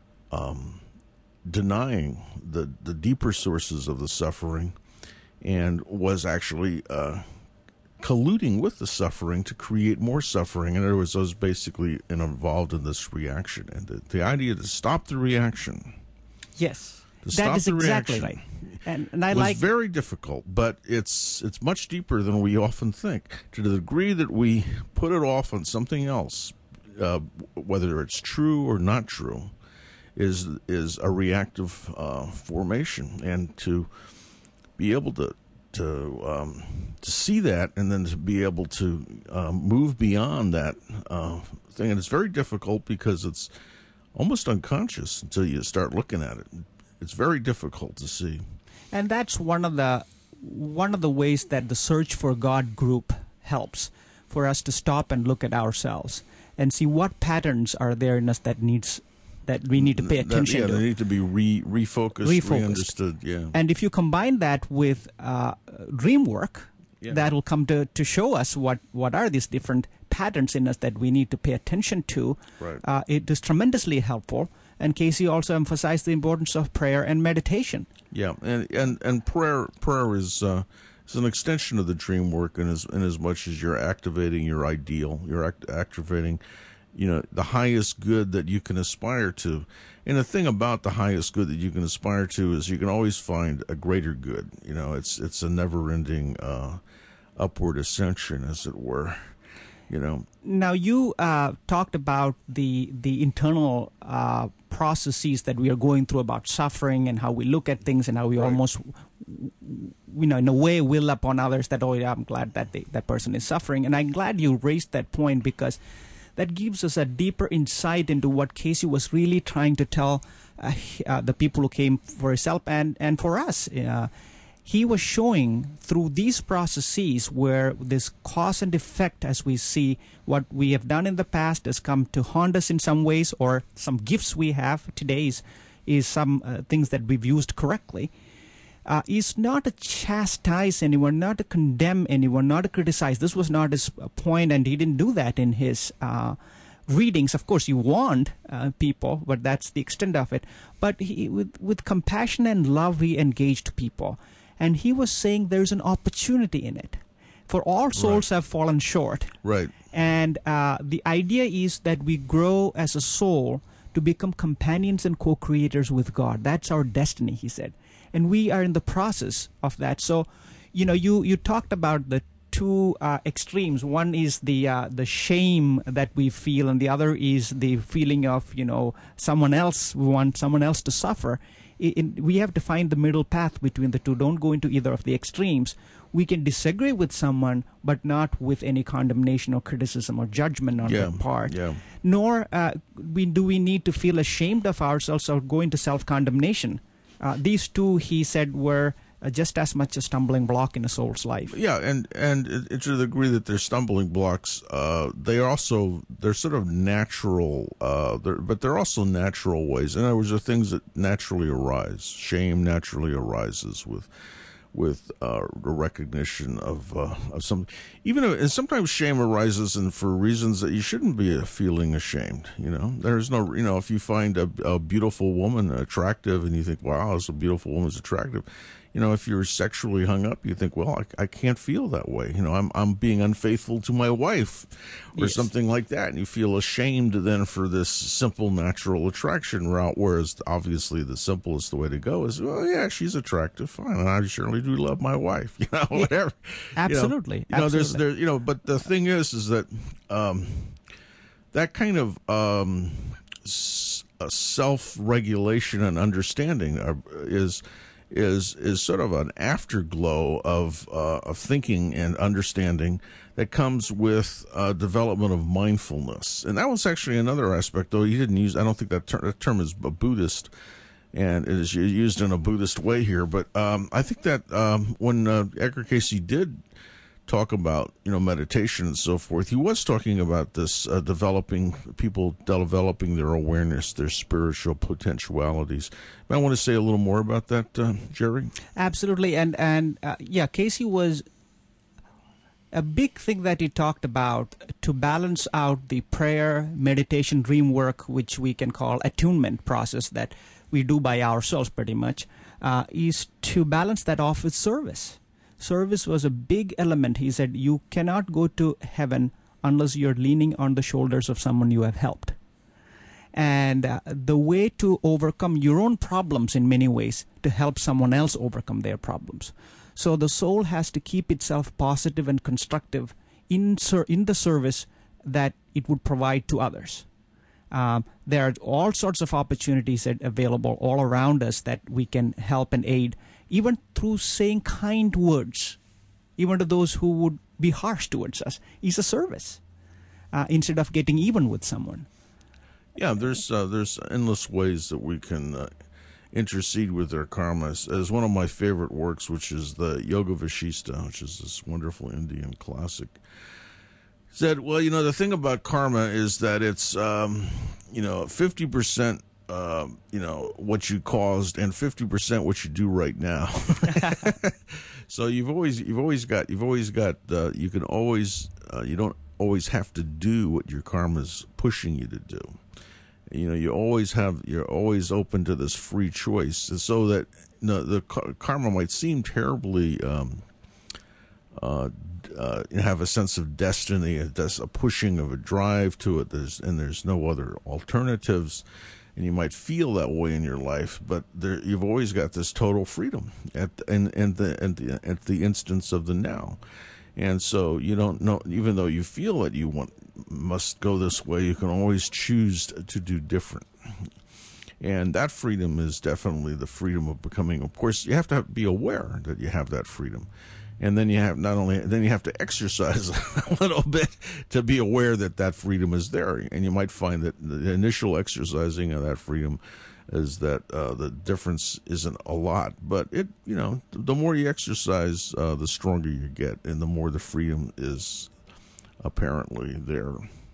um, denying the, the deeper sources of the suffering, and was actually uh, colluding with the suffering to create more suffering. In other words, I was basically involved in this reaction. And the, the idea to stop the reaction. Yes, to that stop is the exactly reaction right. And, and I was like very difficult, but it's it's much deeper than we often think. To the degree that we put it off on something else, uh, whether it's true or not true, is is a reactive uh, formation. And to be able to to um, to see that, and then to be able to uh, move beyond that uh, thing, and it's very difficult because it's almost unconscious until you start looking at it. It's very difficult to see. And that's one of the one of the ways that the Search for God group helps, for us to stop and look at ourselves and see what patterns are there in us that needs that we need to pay attention that, yeah, to. They need to be re refocused, refocused, re-understood. Yeah. And if you combine that with uh, dream work, yeah. that will come to, to show us what, what are these different patterns in us that we need to pay attention to. Right. Uh, it is tremendously helpful. And Casey also emphasized the importance of prayer and meditation. Yeah, and and, and prayer prayer is uh, is an extension of the dream work, in as in as much as you're activating your ideal, you're act- activating, you know, the highest good that you can aspire to. And the thing about the highest good that you can aspire to is you can always find a greater good. You know, it's it's a never-ending uh, upward ascension, as it were. You know. Now you uh, talked about the the internal uh, processes that we are going through about suffering, and how we look at things, and how we right. almost, you know, in a way, will upon others that, oh, yeah, I'm glad that they, that person is suffering. And I'm glad you raised that point, because that gives us a deeper insight into what Casey was really trying to tell uh, uh, the people who came for his help and and for us. Uh, He was showing through these processes where this cause and effect, as we see what we have done in the past has come to haunt us in some ways, or some gifts we have today is, is some uh, things that we've used correctly, uh, is not to chastise anyone, not to condemn anyone, not to criticize. This was not his point, and he didn't do that in his uh, readings. Of course, he warned uh, people, but that's the extent of it. But he, with, with compassion and love, he engaged people. And he was saying there's an opportunity in it. For all souls right. have fallen short. Right. And uh, the idea is that we grow as a soul to become companions and co-creators with God. That's our destiny, he said. And we are in the process of that. So, you know, you, you talked about the two uh, extremes. One is the uh, the shame that we feel, and the other is the feeling of, you know, someone else, we want someone else to suffer. In, we have to find the middle path between the two. Don't go into either of the extremes. We can disagree with someone, but not with any condemnation or criticism or judgment on yeah, their part. Yeah. Nor uh, we, do we need to feel ashamed of ourselves or go into self-condemnation. Uh, these two, he said, were uh, just as much a stumbling block in a soul's life. Yeah, and and it, it to the degree that they're stumbling blocks, uh, they also they're sort of natural, uh, they're, but they're also natural ways. In other words, they're things that naturally arise. Shame naturally arises with with uh, the recognition of uh, of some, even if, and sometimes shame arises and for reasons that you shouldn't be feeling ashamed. You know, there's no, you know, if you find a, a beautiful woman attractive and you think, wow, this beautiful woman's attractive. You know, if you're sexually hung up, you think, well, I, I can't feel that way. You know, I'm I'm being unfaithful to my wife or yes. something like that. And you feel ashamed then for this simple natural attraction route, whereas obviously the simplest way to go is, well, yeah, she's attractive, fine. And I surely do love my wife, you know, whatever. Absolutely. You know, you know Absolutely. there's, there, you know, but the thing is, is that um, that kind of um, s- uh, self-regulation and understanding are, is is is sort of an afterglow of uh, of thinking and understanding that comes with uh, development of mindfulness. And that was actually another aspect, though he didn't use. I don't think that, ter- that term is a Buddhist, and it is used in a Buddhist way here. But um, I think that um, when uh, Edgar Cayce did talk about, you know, meditation and so forth, he was talking about this uh, developing people developing their awareness, their spiritual potentialities. I want to say a little more about that, uh, Jerry. Absolutely, and and uh, yeah, Cayce was a big thing that he talked about to balance out the prayer, meditation, dream work, which we can call attunement process that we do by ourselves pretty much, uh, is to balance that off with service. Service was a big element. He said, you cannot go to heaven unless you're leaning on the shoulders of someone you have helped. And uh, the way to overcome your own problems in many ways to help someone else overcome their problems. So the soul has to keep itself positive and constructive in, ser- in the service that it would provide to others. Um, there are all sorts of opportunities that available all around us that we can help and aid, even through saying kind words, even to those who would be harsh towards us, is a service, uh, instead of getting even with someone. Yeah, there's uh, there's endless ways that we can uh, intercede with their karma. As, as one of my favorite works, which is the Yoga Vashista, which is this wonderful Indian classic, said, well, you know, the thing about karma is that it's, um, you know, fifty percent, uh, you know, what you caused and fifty percent what you do right now. So you've always, you've always got, you've always got, uh, you can always, uh, you don't always have to do what your karma's pushing you to do. You know, you always have, you're always open to this free choice, so that, you know, the karma might seem terribly, um, uh, uh, have a sense of destiny, a, des- a pushing of a drive to it. There's and there's no other alternatives, and you might feel that way in your life. But there, you've always got this total freedom at and and the at the at the instance of the now. And so you don't know, even though you feel that you want must go this way, you can always choose to do different. And that freedom is definitely the freedom of becoming. Of course, you have to have, be aware that you have that freedom, and then you have not only then you have to exercise a little bit to be aware that that freedom is there. And you might find that the initial exercising of that freedom is that uh, the difference isn't a lot, but it, you know, the more you exercise, uh, the stronger you get, and the more the freedom is apparently there.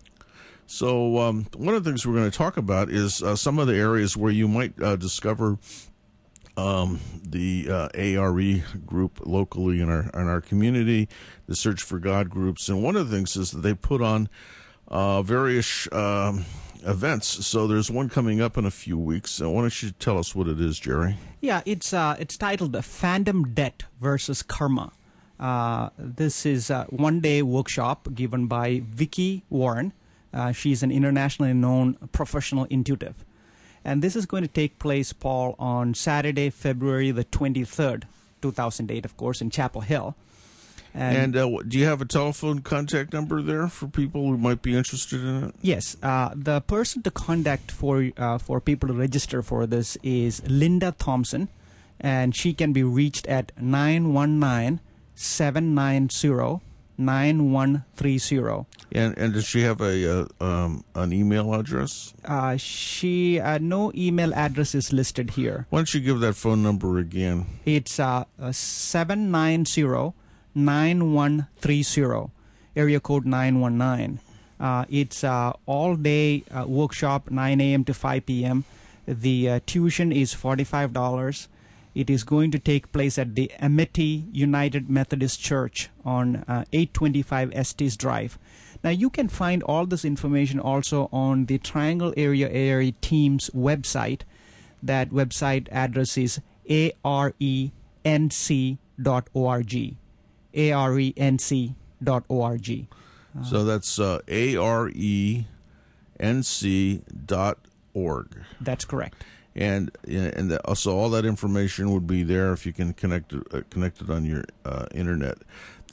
So um, one of the things we're going to talk about is uh, some of the areas where you might uh, discover um, the uh, A R E group locally in our in our community, the Search for God groups, and one of the things is that they put on uh, various um, events. So there's one coming up in a few weeks. So why don't you tell us what it is, Jerry? Yeah, it's uh, it's titled "Fandom Debt versus Karma." Uh, this is a one-day workshop given by Vicki Warren. Uh, she's an internationally known professional intuitive. And this is going to take place, Paul, on Saturday, February the twenty-third, two thousand eight, of course, in Chapel Hill. And, and uh, do you have a telephone contact number there for people who might be interested in it? Yes. Uh, the person to contact for uh, for people to register for this is Linda Thompson, and she can be reached at nine one nine, seven nine zero, nine one three zero. And and does she have a uh, um, an email address? Uh, she uh, no email address is listed here. Why don't you give that phone number again? It's uh, uh seven nine zero, nine one three zero, area code nine one nine. Uh, it's uh, all day uh, workshop, nine a.m. to five p.m. The uh, tuition is forty-five dollars. It is going to take place at the Amity United Methodist Church on uh, eight twenty-five Estes Drive. Now, you can find all this information also on the Triangle Area Area Team's website. That website address is A R E N C dot org. A R E N C dot org. Uh, so that's uh, A R E N C dot org. That's correct. And and the, so all that information would be there if you can connect uh, connect it on your uh, internet.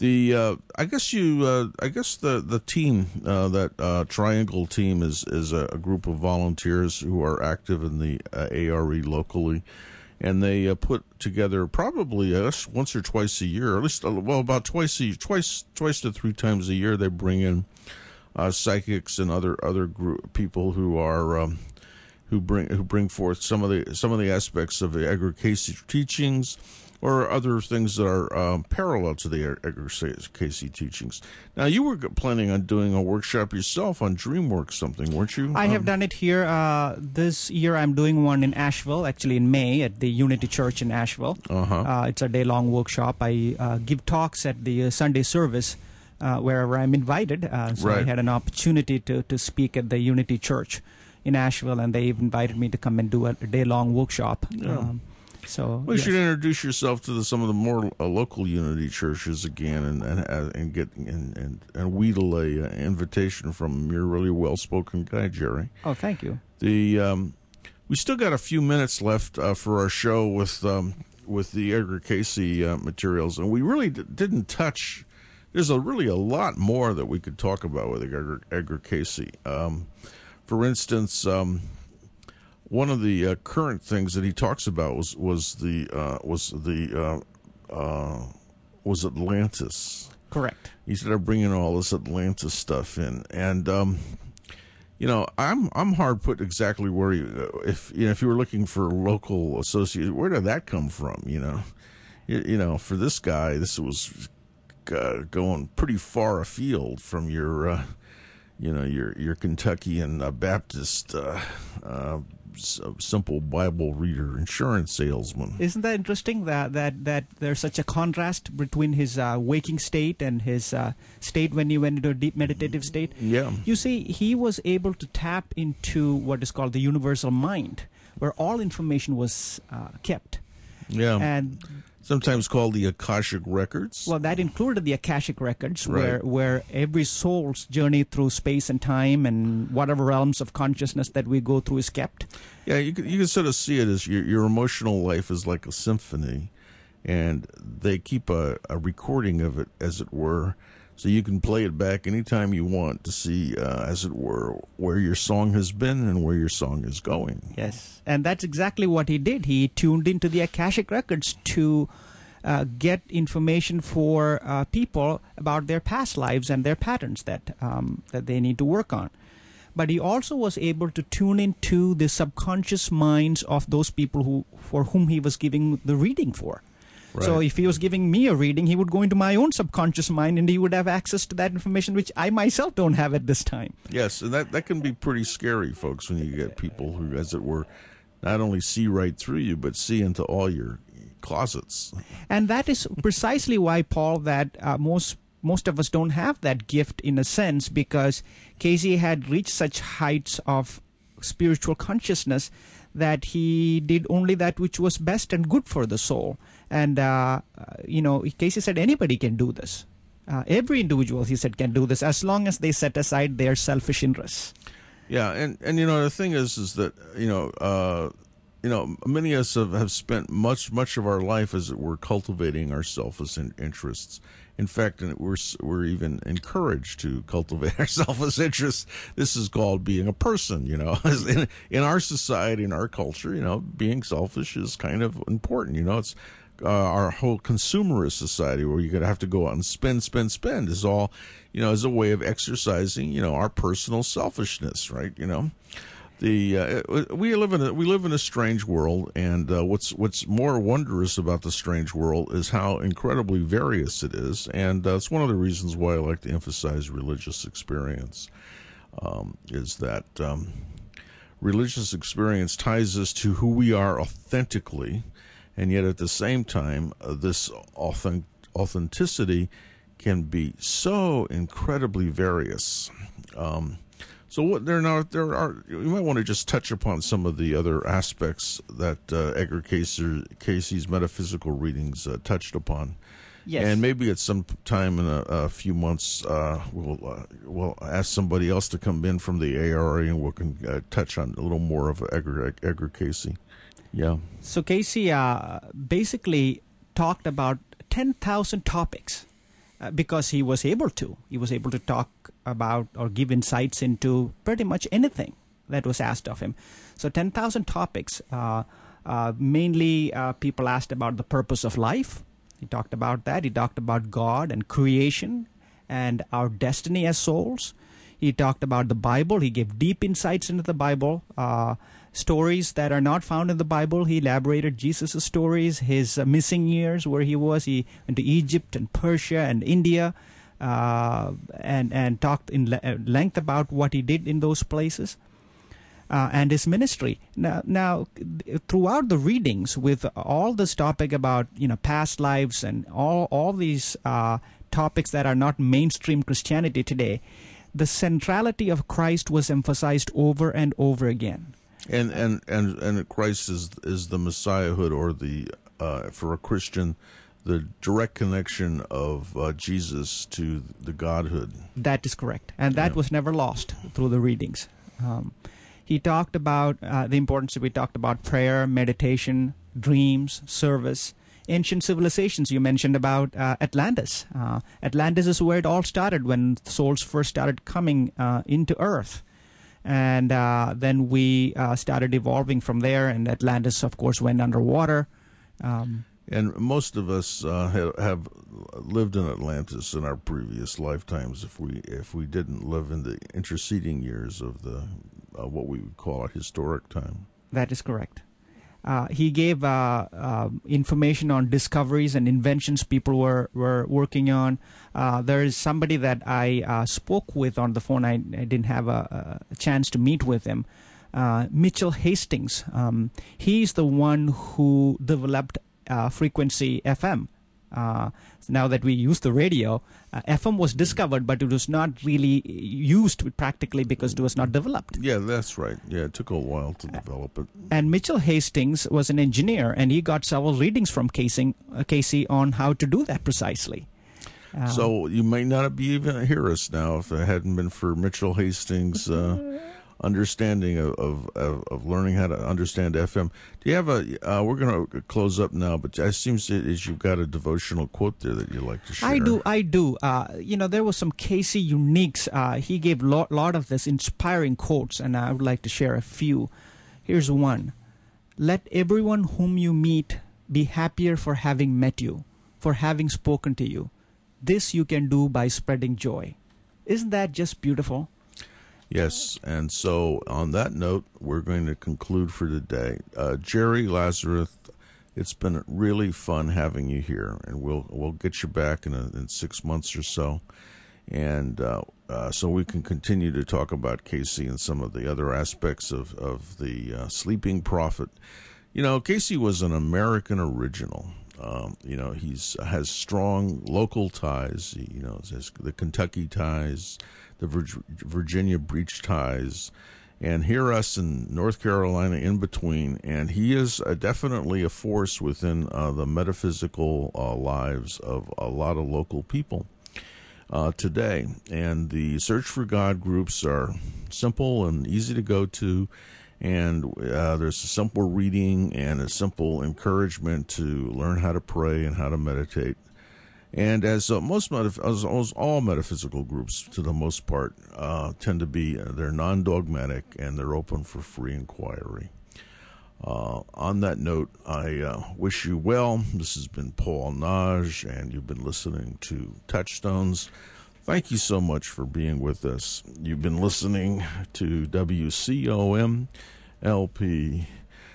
The uh, I guess you uh, I guess the the team uh, that uh, Triangle team is is a, a group of volunteers who are active in the uh, A R E locally, and they uh, put together probably uh, once or twice a year, or at least uh, well about twice a twice twice to three times a year. They bring in uh, psychics and other other group people who are. Um, who bring who bring forth some of the some of the aspects of the Edgar Cayce teachings, or other things that are um, parallel to the Edgar Cayce teachings. Now, you were planning on doing a workshop yourself on DreamWorks something, weren't you? I um, have done it here. Uh, this year I'm doing one in Asheville, actually in May, at the Unity Church in Asheville. Uh-huh. Uh, it's a day-long workshop. I uh, give talks at the uh, Sunday service uh, wherever I'm invited. Uh, so right. I had an opportunity to, to speak at the Unity Church in Asheville, and they invited me to come and do a, a day-long workshop. Yeah. Um, so well, you yes. should introduce yourself to the, some of the more uh, local Unity churches again, and and, uh, and get and, and, and wheedle a uh, invitation from them. You're a really well-spoken guy, Jerry. Oh, thank you. The um, we still got a few minutes left uh, for our show with um, with the Edgar Cayce uh, materials, and we really d- didn't touch. There's a really a lot more that we could talk about with Edgar, Edgar Cayce. Um, For instance, um, one of the uh, current things that he talks about was was the uh, was the uh, uh, was Atlantis. Correct. He started bringing all this Atlantis stuff in, and um, you know, I'm I'm hard put exactly where you if you know if you were looking for local associate, where did that come from? You know, you, you know, for this guy, this was uh, going pretty far afield from your. Uh, You know, your your Kentuckian uh, Baptist uh, uh, simple Bible reader, insurance salesman. Isn't that interesting that that, that there's such a contrast between his uh, waking state and his uh, state when he went into a deep meditative state? Yeah. You see, he was able to tap into what is called the universal mind, where all information was uh, kept. Yeah. And sometimes called the Akashic Records. Well, that included the Akashic Records, Right. where where every soul's journey through space and time and whatever realms of consciousness that we go through is kept. Yeah, you can, you can sort of see it as your your emotional life is like a symphony, and they keep a, a recording of it, as it were, so you can play it back anytime you want to see, uh, as it were, where your song has been and where your song is going. Yes, and that's exactly what he did. He tuned into the Akashic Records to uh, get information for uh, people about their past lives and their patterns that um, that they need to work on. But he also was able to tune into the subconscious minds of those people who for whom he was giving the reading for. Right. So if he was giving me a reading, he would go into my own subconscious mind and he would have access to that information, which I myself don't have at this time. Yes, and that, that can be pretty scary, folks, when you get people who, as it were, not only see right through you, but see into all your closets. And that is precisely why, Paul, that uh, most most of us don't have that gift in a sense, because Cayce had reached such heights of spiritual consciousness that he did only that which was best and good for the soul. And, uh, you know, Cayce said anybody can do this. Uh, every individual, he said, can do this as long as they set aside their selfish interests. Yeah, and, and you know, the thing is, is that, you know, uh, you know, many of us have, have spent much, much of our life, as it were, cultivating our selfish in- interests. In fact, we're we're even encouraged to cultivate our selfish interests. This is called being a person, you know. in, in our society, in our culture, you know, being selfish is kind of important. You know, it's uh, our whole consumerist society where you're going to have to go out and spend, spend, spend is all, you know, as a way of exercising, you know, our personal selfishness, right? You know. The uh, we live in a we live in a strange world, and uh, what's what's more wondrous about the strange world is how incredibly various it is, and uh, it's one of the reasons why I like to emphasize religious experience. Um, is that um, religious experience ties us to who we are authentically, and yet at the same time, uh, this authentic, authenticity can be so incredibly various. Um, So what there now there are you might want to just touch upon some of the other aspects that uh, Edgar Cayce, Cayce's metaphysical readings uh, touched upon. Yes. And maybe at some time in a, a few months uh, we'll uh, we'll ask somebody else to come in from the A R A and we can uh, touch on a little more of Edgar Edgar Cayce. Yeah. So Cayce uh, basically talked about ten thousand topics uh, because he was able to. He was able to talk about or give insights into pretty much anything that was asked of him. So ten thousand topics. Uh, uh, mainly uh, people asked about the purpose of life. He talked about that. He talked about God and creation and our destiny as souls. He talked about the Bible. He gave deep insights into the Bible, uh, stories that are not found in the Bible. He elaborated Jesus' stories, his uh, missing years, where he was. He went to Egypt and Persia and India, uh, and and talked in le- length about what he did in those places, uh, and his ministry. Now, now, throughout the readings, with all this topic about you know past lives and all all these uh, topics that are not mainstream Christianity today, the centrality of Christ was emphasized over and over again. And and and, and Christ is is the Messiahhood, or the uh, for a Christian, the direct connection of uh, Jesus to the Godhood. That is correct, and that yeah. was never lost through the readings. Um, he talked about uh, the importance. We talked about prayer, meditation, dreams, service. Ancient civilizations. You mentioned about uh, Atlantis. Uh, Atlantis is where it all started, when souls first started coming uh, into Earth. And uh, then we uh, started evolving from there, and Atlantis, of course, went underwater. Um, and most of us uh, have, have lived in Atlantis in our previous lifetimes, if we if we didn't live in the interceding years of the uh, what we would call a historic time. That is correct. Uh, he gave uh, uh, information on discoveries and inventions people were, were working on. Uh, there is somebody that I uh, spoke with on the phone. I, I didn't have a, a chance to meet with him. Uh, Mitchell Hastings. Um, he's the one who developed uh, frequency F M. Uh, now that we use the radio, uh, F M was discovered, but it was not really used practically because it was not developed. Yeah, that's right. Yeah, it took a while to develop it. And Mitchell Hastings was an engineer, and he got several readings from Casey, uh, Casey on how to do that precisely. Uh, so you might not be even hear us now if it hadn't been for Mitchell Hastings' uh, understanding of, of of learning how to understand F M. Do you have a? Uh, we're going to close up now, but it seems as you've got a devotional quote there that you'd like to share. I do, I do. Uh, you know, there was some Casey uniques. Uh, he gave a lot, lot of this inspiring quotes, and I would like to share a few. Here's one: "Let everyone whom you meet be happier for having met you, for having spoken to you. This you can do by spreading joy." Isn't that just beautiful? Yes, and so on that note, we're going to conclude for today. Uh, Jerry Lazarus, it's been really fun having you here, and we'll we'll get you back in, a, in six months or so, and uh, uh, so we can continue to talk about Casey and some of the other aspects of of the uh, Sleeping Prophet. You know, Casey was an American original. Um, you know, he's has strong local ties. He, you know, has the Kentucky ties, the Virginia breach ties, and here us in North Carolina in between. And he is a, definitely a force within uh, the metaphysical uh, lives of a lot of local people uh, today. And the Search for God groups are simple and easy to go to. And uh, there's a simple reading and a simple encouragement to learn how to pray and how to meditate. And as uh, most metaph- as, as all metaphysical groups, to the most part, uh, tend to be, uh, they're non-dogmatic and they're open for free inquiry. Uh, on that note, I uh, wish you well. This has been Paul Naj, and you've been listening to Touchstones. Thank you so much for being with us. You've been listening to W C O M L P,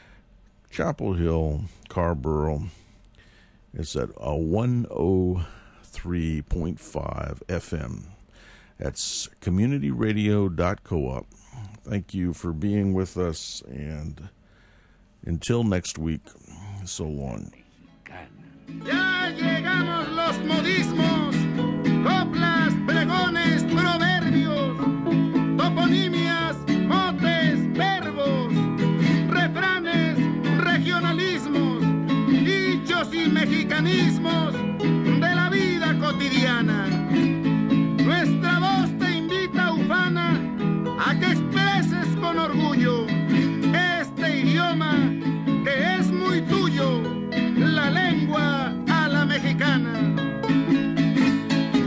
Chapel Hill, Carrboro. It's at a one oh three point five F M. That's community radio dot coop. Thank you for being with us, and until next week, so long. Ya llegamos los modismos, coplas, pregones, proverbios, toponimias, motes, verbos, refranes, regionalismos, dichos y mexicanismos de la vida cotidiana. Nuestra voz te invita, ufana, a que expreses con orgullo este idioma que es muy tuyo, la lengua a la mexicana.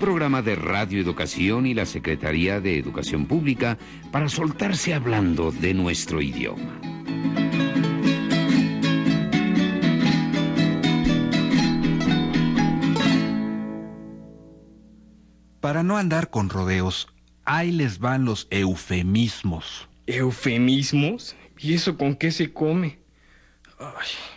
programa de Radio Educación y la Secretaría de Educación Pública para soltarse hablando de nuestro idioma. Para no andar con rodeos, ahí les van los eufemismos. ¿Eufemismos? ¿Y eso con qué se come? Ay.